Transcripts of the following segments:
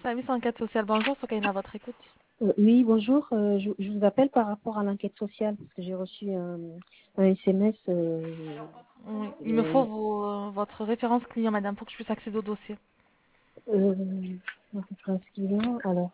Service enquête sociale. Bonjour, Sokaina, à votre écoute. Oui, bonjour. Je vous appelle par rapport à l'enquête sociale parce que j'ai reçu un SMS. Oui, il me faut Euh, votre référence client, madame, pour que je puisse accéder au dossier. euh, alors,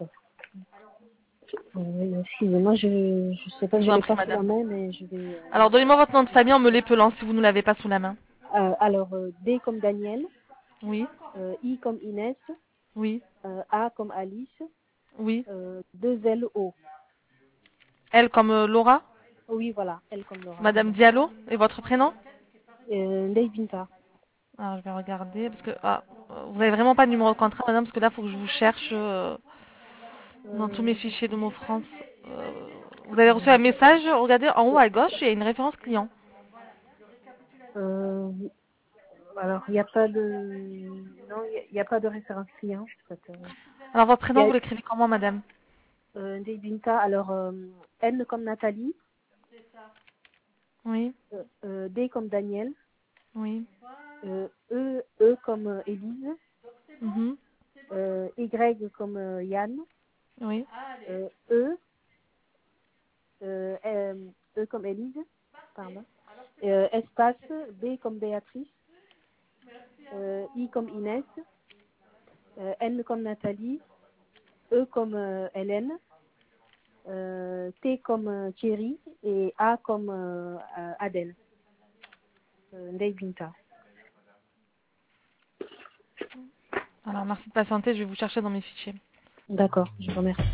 excusez-moi, je ne sais pas, Je je vous en l'ai prie, pas sous la madame. main, mais je vais. Alors, donnez-moi votre nom de famille en me l'épelant si vous ne l'avez pas sous la main. Alors, D comme Daniel, Oui, I comme Inès, oui, A comme Alice, oui. deux L O. Elle comme Laura, Oui, voilà, L comme Laura. madame Diallo, et votre prénom? Ndeye Binta. Alors, je vais regarder, parce que vous avez vraiment pas de numéro de contrat, madame, parce que là, il faut que je vous cherche dans tous mes Euh, fichiers de mots France. Vous avez reçu un message, regardez en haut à gauche, il y a une référence client. euh, alors, il n'y a pas de, non, il y a pas de référence client. En fait. Alors, votre Il y prénom, a vous l'écrivez comment, madame? Ndeye Binta, alors N comme Nathalie, Oui, D comme Daniel, oui. E comme Élise, Mhm. Y comme Yann, Oui. E, E comme Élise, pardon, espace, B comme Béatrice, I comme Inès, N comme Nathalie, E comme Hélène, T comme Thierry et A comme Adèle, Ndeye Binta. Alors, merci de patienter, je vais vous chercher dans mes fichiers. D'accord, je vous remercie.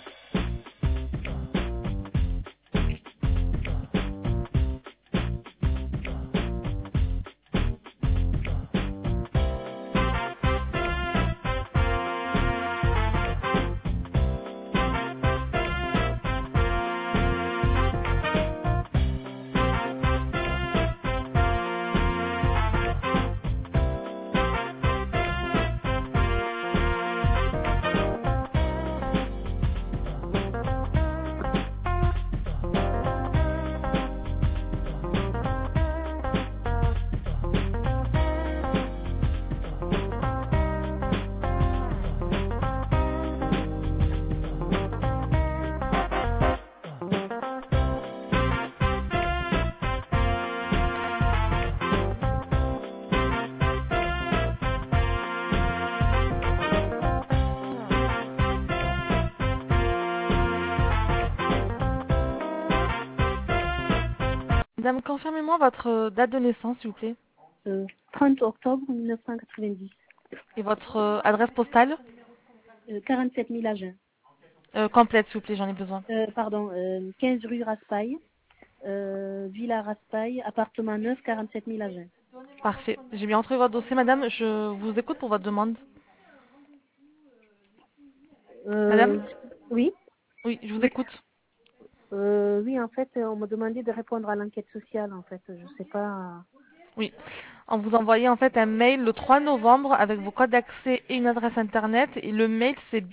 Madame, confirmez-moi votre date de naissance, s'il vous plaît, 30 octobre 1990. et votre adresse postale 47 000 Agen. complète, s'il vous plaît, j'en ai besoin. Pardon, 15 rue Raspail, Villa Raspail, appartement 9, 47 000 Agen. Parfait. J'ai bien entré votre dossier, madame. Je vous écoute pour votre demande. Madame? Euh, oui, Oui, je vous oui, écoute. oui, en fait, on m'a demandé de répondre à l'enquête sociale, en fait, je sais pas. Oui. On vous envoyait en fait un mail le 3 novembre avec vos codes d'accès et une adresse internet. Et le mail, c'est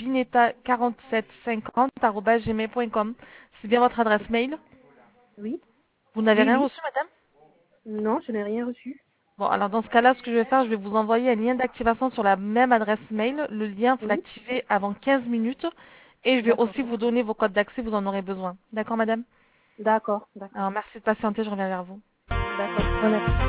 bineta4750@gmail.com. C'est bien votre adresse mail. Oui, Vous n'avez oui, rien oui. reçu, madame? Non, je n'ai rien reçu. Bon, alors dans ce cas-là, ce que je vais faire, je vais vous envoyer un lien d'activation sur la même adresse mail. Le lien, il faut Oui, l'activer avant 15 minutes. Et je vais d'accord, aussi vous donner vos codes d'accès, vous en aurez besoin. D'accord, madame? d'accord, d'accord, Alors, merci de patienter, je reviens vers vous. d'accord, je vous remercie.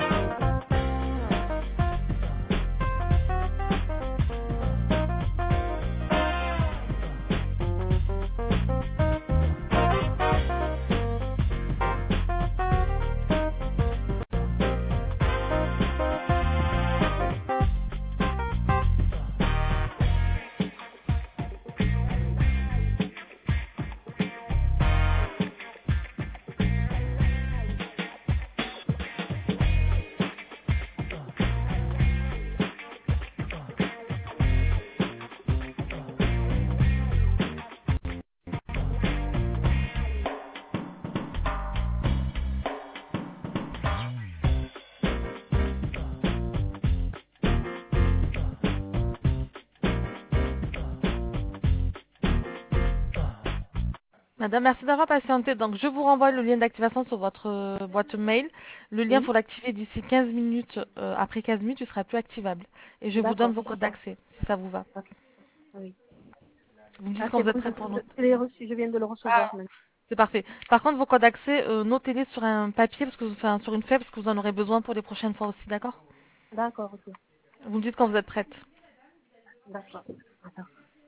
Madame, merci d'avoir patienté. Donc, je vous renvoie le lien d'activation sur votre boîte mail. Le lien, il Oui, faut l'activer d'ici 15 minutes. Après 15 minutes, il sera plus activable. Et je vous donne d'accord, vos codes d'accès, si ça vous va. ok. Oui. Vous me dites Ah, quand c'est vous êtes bon, prête pour noter. je l'ai reçu, je viens de le recevoir maintenant. C'est parfait. Par contre, vos codes d'accès, notez-les sur un papier, enfin sur une feuille, parce que vous en aurez besoin pour les prochaines fois aussi, d'accord? D'accord, ok. Vous me dites quand vous êtes prête. D'accord. Attends.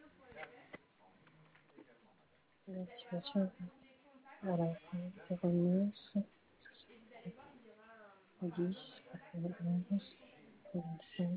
La situation, voilà, 09, 10, 91, 45.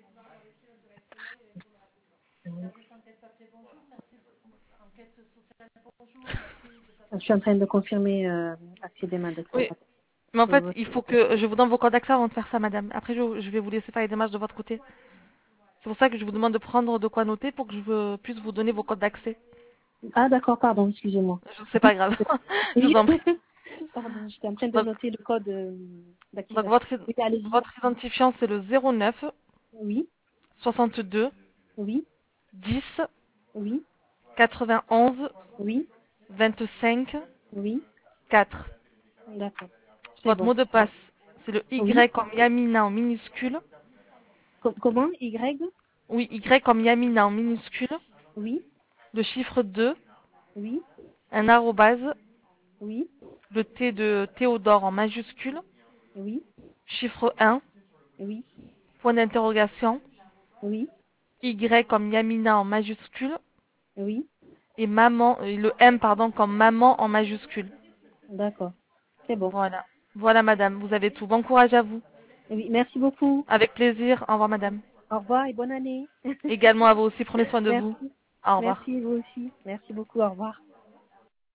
Je suis en train de confirmer accès des mains de Oui. Mais en fait, votre il faut que je vous donne vos codes d'accès avant de faire ça, madame. Après, je vais vous laisser faire les démarches de votre côté. C'est pour ça que je vous demande de prendre de quoi noter pour que puisse vous donner vos codes d'accès. Ah, d'accord, pardon, excusez-moi. C'est pas grave. Je Oui, vous en prie. pardon, j'étais en train de Donc, noter le code donc d'activation. Oui, allez-y. votre identifiant, c'est le 09 Oui, 62 oui, 10 oui, 91 oui, 25 oui, 4. d'accord. C'est Votre bon. mot de passe, c'est le Oui. Y comme Yamina en minuscule. Comment? Y? Oui, Y comme Yamina en minuscule. Oui, Le chiffre 2, oui, un arrobase, oui, le T de Théodore en majuscule. oui, Chiffre 1, oui, point d'interrogation. oui, Y comme Yamina en majuscule. oui, Et maman, le M, pardon, comme maman en majuscule. d'accord. C'est bon. Voilà. Voilà, madame, vous avez tout. Bon courage à vous. Oui, merci beaucoup. Avec plaisir. Au revoir, madame. Au revoir et bonne année. Également à vous aussi. Prenez soin de vous. Merci. Au revoir. Merci, vous aussi. Merci beaucoup. Au revoir.